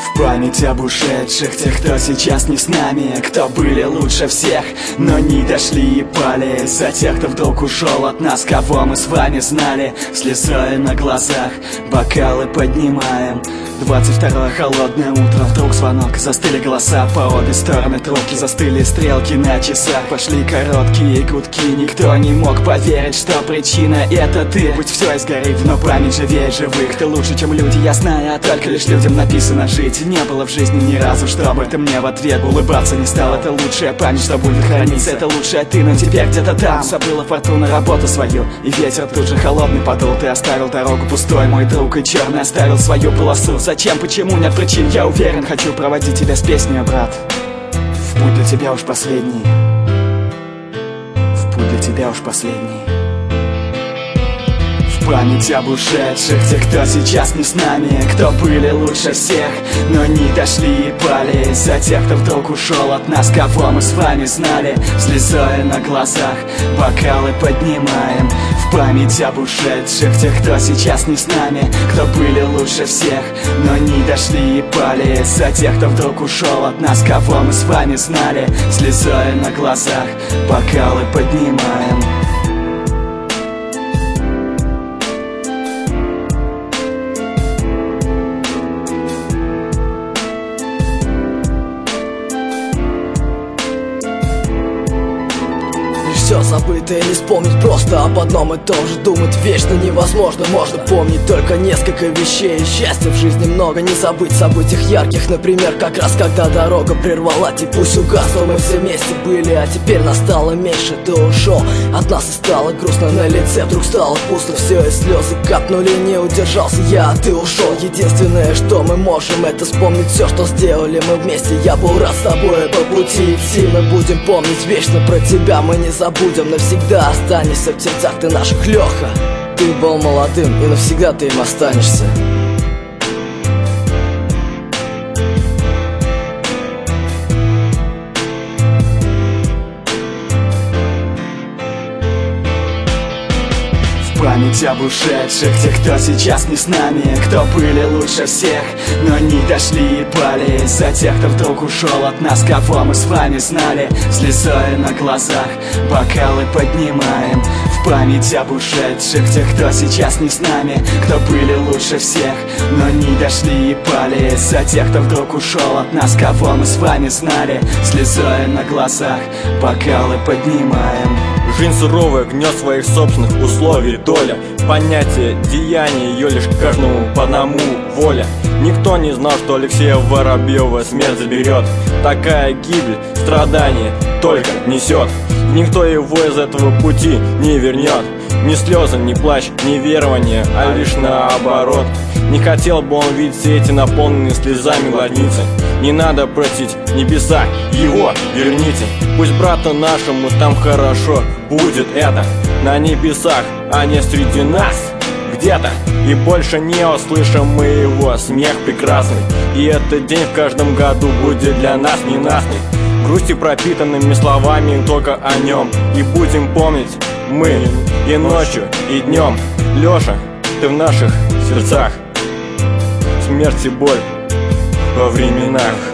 В память об ушедших, тех, кто сейчас не с нами, кто были лучше всех, но не дошли и пали. За тех, кто вдруг ушел от нас, кого мы с вами знали. Слезой на глазах, бокалы поднимаем. 22-е холодное утро, вдруг звонок. Застыли голоса по обе стороны трубки, застыли стрелки на часах. Пошли короткие гудки, никто не мог поверить, что причина это ты. Пусть все и сгорит, но память живее живых. Ты лучше, чем люди, я знаю, а только лишь людям написано жить. Не было в жизни ни разу, чтобы ты мне в ответ улыбаться не стал. Это лучшая память, что будет храниться, это лучшая ты, но теперь где-то там забыла фортуна работу свою, и ветер тут же холодный подул. Ты оставил дорогу пустой, мой друг, и черный оставил свою полосу. Зачем, почему, нет причин, я уверен, хочу проводить тебя с песней, брат. В путь для тебя уж последний, в путь для тебя уж последний. В память об ушедших, тех, кто сейчас не с нами, кто были лучше всех, но не дошли и пали. За тех, кто вдруг ушел от нас, кого мы с вами знали. Слезой на глазах, бокалы поднимаем. В память об ушедших, тех, кто сейчас не с нами, кто были лучше всех, но не дошли и пали. За тех, кто вдруг ушел от нас, кого мы с вами знали. Слезой на глазах, бокалы поднимаем. Все забыто и не вспомнить, просто об одном и том же думать вечно невозможно. Можно помнить только несколько вещей, счастья в жизни много, не забыть событиях ярких. Например, как раз когда дорога прервала, пусть угасла, мы все вместе были, а теперь нас стало меньше. Ты ушел от нас и стало грустно на лице, вдруг стало пусто все, и слезы капнули, не удержался я, а ты ушел. Единственное, что мы можем, это вспомнить все, что сделали мы вместе. Я был рад с тобой по пути идти, мы будем помнить вечно про тебя, мы не забудем. Навсегда останешься в сердцах ты наших, Леха. Ты был молодым, и навсегда ты им останешься. В память об ушедших, тех, кто сейчас не с нами, кто были лучше всех, но не дошли и пали. За тех, кто вдруг ушел от нас, кого мы с вами знали. Слезой на глазах, бокалы поднимаем. В память об ушедших, тех, кто сейчас не с нами, кто были лучше всех, но не дошли и пали. За тех, кто вдруг ушел от нас, кого мы с вами знали. Слезой на глазах, бокалы поднимаем. Жизнь суровая, гнет своих собственных условий доля. Понятие деяния, ее лишь каждому по одному воля. Никто не знал, что Алексея Воробьева смерть заберет. Такая гибель, страдание только несет. Никто его из этого пути не вернет. Ни слезы, ни плач, ни верование, а лишь наоборот. Не хотел бы он видеть все эти наполненные слезами гладницы. Не надо просить небеса, его верните. Пусть брату нашему там хорошо будет это на небесах, а не среди нас где-то. И больше не услышим мы его смех прекрасный. И этот день в каждом году будет для нас ненастный. Грустью пропитанными словами только о нем. И будем помнить мы и ночью, и днем. Леша, ты в наших сердцах. Смерть и боль во временах.